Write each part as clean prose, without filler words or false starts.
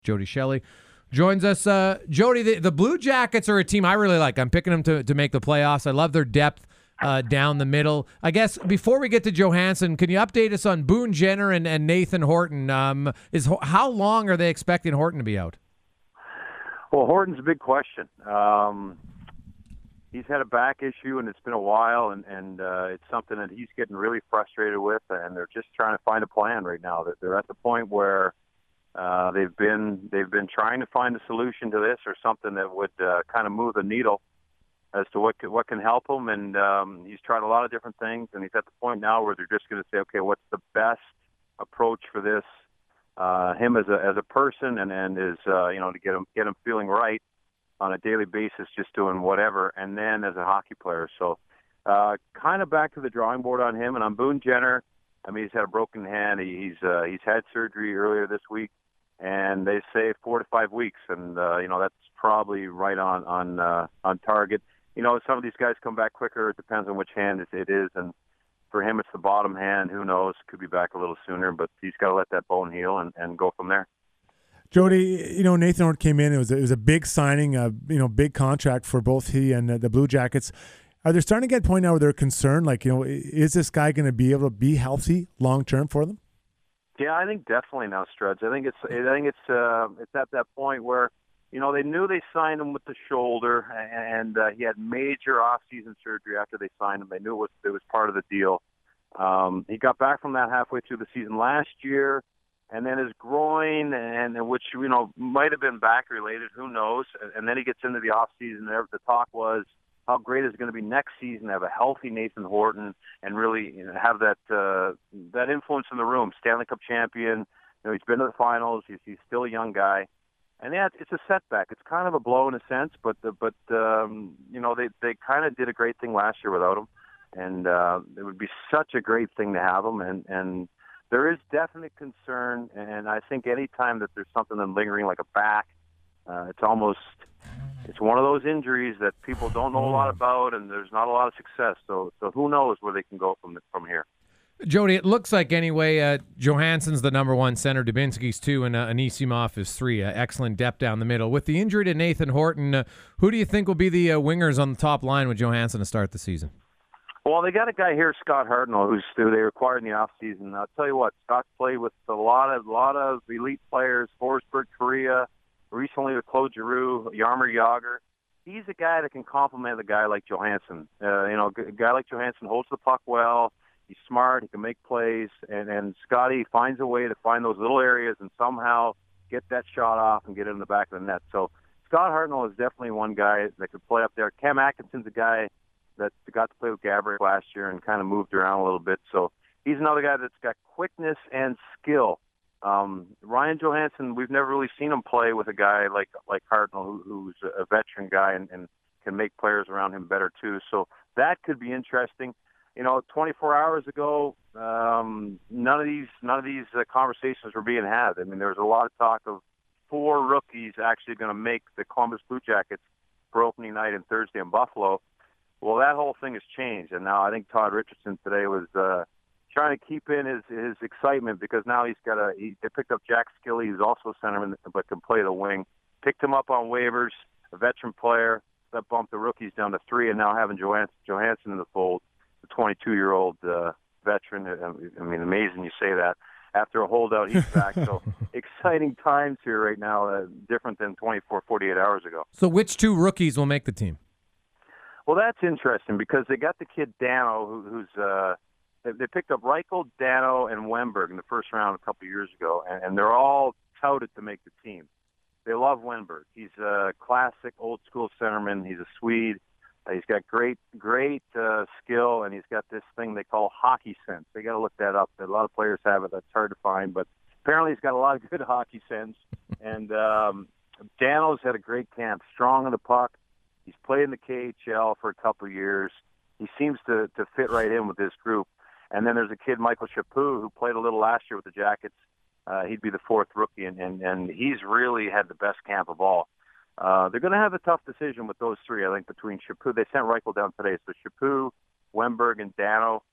Jody Shelley joins us. Jody, the Blue Jackets are a team I really like. I'm picking them to make the playoffs. I love their depth down the middle. I guess before we get to Johansson, can you update us on Boone Jenner and Nathan Horton? How long are they expecting Horton to be out? Well, Horton's a big question. He's had a back issue, and it's been a while, and it's something that he's getting really frustrated with, and they're just trying to find a plan right now. They're at the point where they've been trying to find a solution to this or something that would kind of move the needle as to what can help him. And he's tried a lot of different things, and he's at the point now where they're just going to say, okay, what's the best approach for this? Him as a person, and is to get him feeling right on a daily basis, just doing whatever, and then as a hockey player. So kind of back to the drawing board on him. And on Boone Jenner, I mean, he's had a broken hand. He's had surgery earlier this week, and they say 4 to 5 weeks, and that's probably right on target. Some of these guys come back quicker. It depends on which hand it is, and for him, it's the bottom hand. Who knows? Could be back a little sooner, but he's got to let that bone heal and go from there. Jody, Nathan Horton came in. It was a big signing, big contract for both he and the Blue Jackets. Are they starting to get to a point now where they're concerned? Is this guy going to be able to be healthy long term for them? Yeah, I think definitely now, Struds. I think it's at that point where they knew they signed him with the shoulder, and he had major off-season surgery after they signed him. They knew it was part of the deal. He got back from that halfway through the season last year. And then his groin, and which might have been back related, who knows? And then he gets into the off season. The talk was how great is it going to be next season to have a healthy Nathan Horton and really have that influence in the room. Stanley Cup champion. He's been to the finals. He's still a young guy, and yeah, it's a setback. It's kind of a blow in a sense, but they kind of did a great thing last year without him, and it would be such a great thing to have him, and there is definite concern, and I think any time that there's something lingering like a back, it's one of those injuries that people don't know a lot about, and there's not a lot of success. So who knows where they can go from here. Jody, it looks like anyway, Johansson's the number one center, Dubinsky's 2, and Anisimov is 3. Excellent depth down the middle. With the injury to Nathan Horton, who do you think will be the wingers on the top line with Johansson to start the season? Well, they got a guy here, Scott Hartnell, who they acquired in the offseason. I'll tell you what, Scott's played with a lot of elite players, Forsberg, Korea, recently with Claude Giroux, Jaromir Jagr. He's a guy that can complement a guy like Johansson. A guy like Johansson holds the puck well. He's smart. He can make plays. And Scotty finds a way to find those little areas and somehow get that shot off and get it in the back of the net. So Scott Hartnell is definitely one guy that could play up there. Cam Atkinson's a guy that got to play with Gabriel last year and kind of moved around a little bit. So he's another guy that's got quickness and skill. Ryan Johansson, we've never really seen him play with a guy like Hartnell, who's a veteran guy and can make players around him better too. So that could be interesting. 24 hours ago, none of these conversations were being had. I mean, there was a lot of talk of 4 rookies actually going to make the Columbus Blue Jackets for opening night and Thursday in Buffalo. Well, that whole thing has changed, and now I think Todd Richardson today was trying to keep in his excitement because now they picked up Jack Skilly, who's also a centerman but can play the wing. Picked him up on waivers, a veteran player that bumped the rookies down to 3, and now having Johansson in the fold, the 22-year-old veteran. I mean, amazing you say that. After a holdout, he's back. So exciting times here right now, different than 24, 48 hours ago. So which 2 rookies will make the team? Well, that's interesting because they got the kid Dano, who's they picked up Reichel, Dano, and Wennberg in the first round a couple of years ago, and they're all touted to make the team. They love Wennberg. He's a classic old-school centerman. He's a Swede. He's got great skill, and he's got this thing they call hockey sense. They got to look that up. A lot of players have it. That's hard to find, but apparently he's got a lot of good hockey sense. And Dano's had a great camp, strong on the puck. He's played in the KHL for a couple of years. He seems to fit right in with this group. And then there's a kid, Michael Chaput, who played a little last year with the Jackets. He'd be the 4th rookie, and he's really had the best camp of all. They're going to have a tough decision with those 3, I think, between Chaput. They sent Reichel down today, so Chaput, Wennberg, and Dano.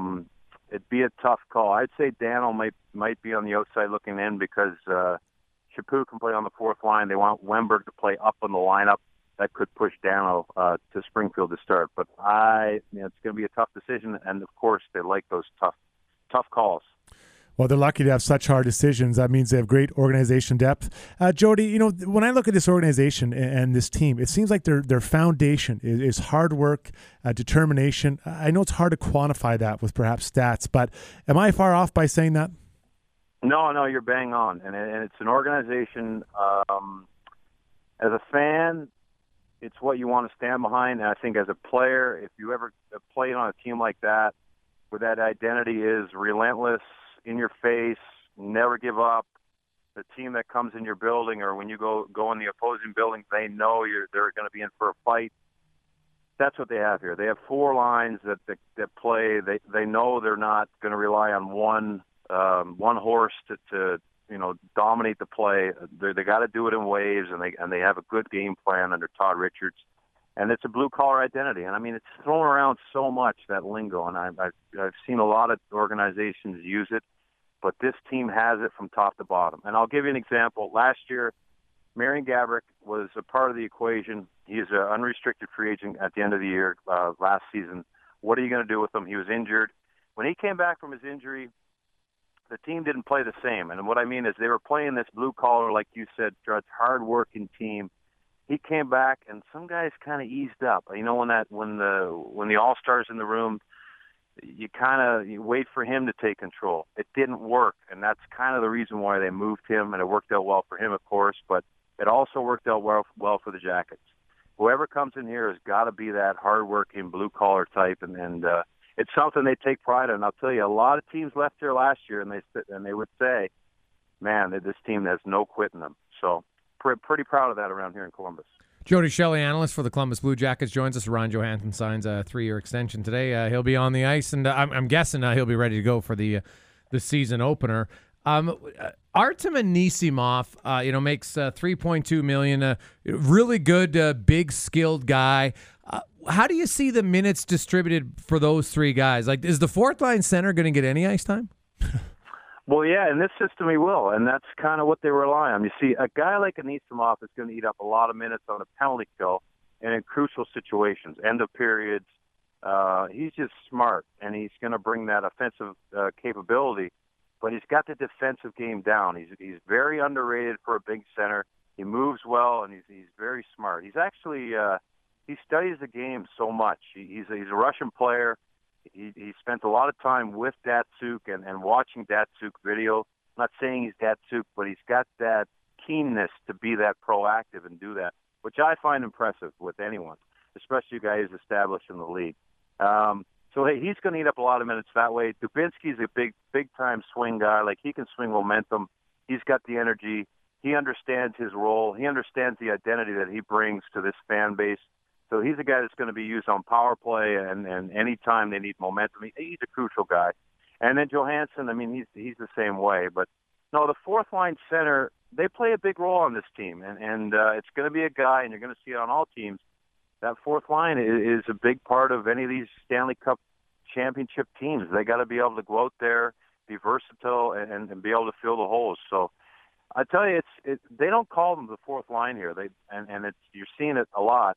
It'd be a tough call. I'd say Dano might be on the outside looking in because Chaput can play on the fourth line. They want Wemberg to play up on the lineup. That could push Dano to Springfield to start. But it's going to be a tough decision, and of course they like those tough calls. Well, they're lucky to have such hard decisions. That means they have great organization depth. Jody, when I look at this organization and this team, it seems like their foundation is hard work, determination. I know it's hard to quantify that with perhaps stats, but am I far off by saying that? No, you're bang on. And it's an organization, as a fan, it's what you want to stand behind. And I think as a player, if you ever played on a team like that, where that identity is relentless, in your face, never give up. The team that comes in your building, or when you go in the opposing building, they know they're going to be in for a fight. That's what they have here. They have four lines that play. They know they're not going to rely on one horse to dominate the play. They got to do it in waves, and they have a good game plan under Todd Richards. And it's a blue-collar identity. And, I mean, it's thrown around so much, that lingo, and I've seen a lot of organizations use it, but this team has it from top to bottom. And I'll give you an example. Last year, Marian Gaborik was a part of the equation. He's an unrestricted free agent at the end of the year last season. What are you going to do with him? He was injured. When he came back from his injury, the team didn't play the same. And what I mean is they were playing this blue-collar, like you said, Judge, hard-working team. He came back, and some guys kind of eased up. When the All-Stars in the room, you wait for him to take control. It didn't work, and that's kind of the reason why they moved him, and it worked out well for him, of course, but it also worked out well for the Jackets. Whoever comes in here has got to be that hard-working, blue-collar type, and it's something they take pride in. I'll tell you, a lot of teams left here last year, and they would say, man, this team has no quit in them. So pretty proud of that around here in Columbus. Jody Shelley, analyst for the Columbus Blue Jackets, joins us. Ron Johansson signs a 3-year extension today. He'll be on the ice, and I'm guessing he'll be ready to go for the season opener. Artem Anisimov, makes $3.2 million. Really good, big, skilled guy. How do you see the minutes distributed for those three guys? Like, is the fourth line center going to get any ice time? Well, yeah, in this system he will, and that's kind of what they rely on. You see, a guy like Anisimov is going to eat up a lot of minutes on a penalty kill and in crucial situations, end of periods. He's just smart, and he's going to bring that offensive capability, but he's got the defensive game down. He's very underrated for a big center. He moves well, and he's very smart. He's actually he studies the game so much. He's a Russian player. He spent a lot of time with Datsyuk and watching Datsyuk video. I'm not saying he's Datsyuk, but he's got that keenness to be that proactive and do that, which I find impressive with anyone, especially a guy who's established in the league. So he's going to eat up a lot of minutes that way. Dubinsky's a big-time swing guy. Like, he can swing momentum. He's got the energy. He understands his role. He understands the identity that he brings to this fan base. So he's a guy that's going to be used on power play and any time they need momentum. He's a crucial guy. And then Johansson, I mean, he's the same way. But, no, the fourth-line center, they play a big role on this team. And it's going to be a guy, and you're going to see it on all teams, that fourth line is a big part of any of these Stanley Cup championship teams. They got to be able to go out there, be versatile, and be able to fill the holes. So I tell you, they don't call them the fourth line here. You're seeing it a lot.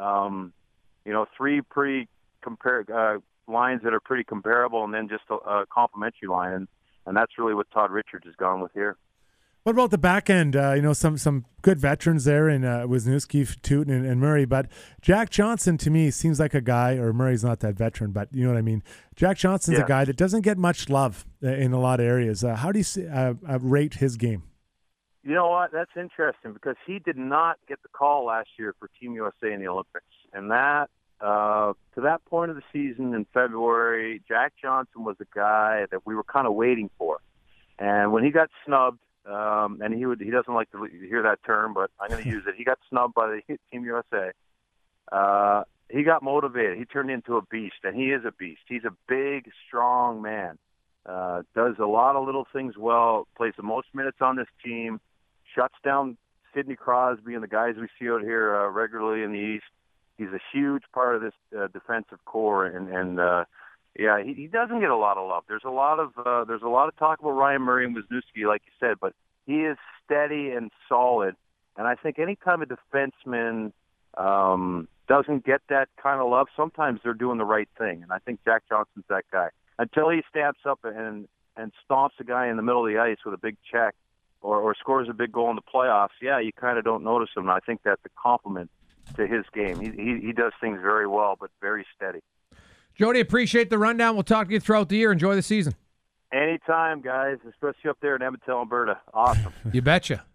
Three pretty lines that are pretty comparable, and then just a complementary line, and that's really what Todd Richards has gone with here. What about the back end? Some good veterans there in Wisniewski, Tootin, and Murray, but Jack Johnson to me seems like a guy, or Murray's not that veteran, but you know what I mean. Jack Johnson's a guy that doesn't get much love in a lot of areas. How do you rate his game? You know what? That's interesting because he did not get the call last year for Team USA in the Olympics. And that, to that point of the season in February, Jack Johnson was a guy that we were kind of waiting for. And when he got snubbed, and he doesn't like to hear that term, but I'm going to use it. He got snubbed by the Team USA. He got motivated. He turned into a beast, and he is a beast. He's a big, strong man. Does a lot of little things well, plays the most minutes on this team, shuts down Sidney Crosby and the guys we see out here regularly in the East. He's a huge part of this defensive core, and he doesn't get a lot of love. There's a lot of talk about Ryan Murray and Wisniewski, like you said, but he is steady and solid. And I think any time a defenseman doesn't get that kind of love, sometimes they're doing the right thing. And I think Jack Johnson's that guy. Until he stamps up and stomps a guy in the middle of the ice with a big check or scores a big goal in the playoffs, you kind of don't notice him. And I think that's a compliment to his game. He does things very well, but very steady. Jody, appreciate the rundown. We'll talk to you throughout the year. Enjoy the season. Anytime, guys, especially up there in Edmonton, Alberta. Awesome. You betcha.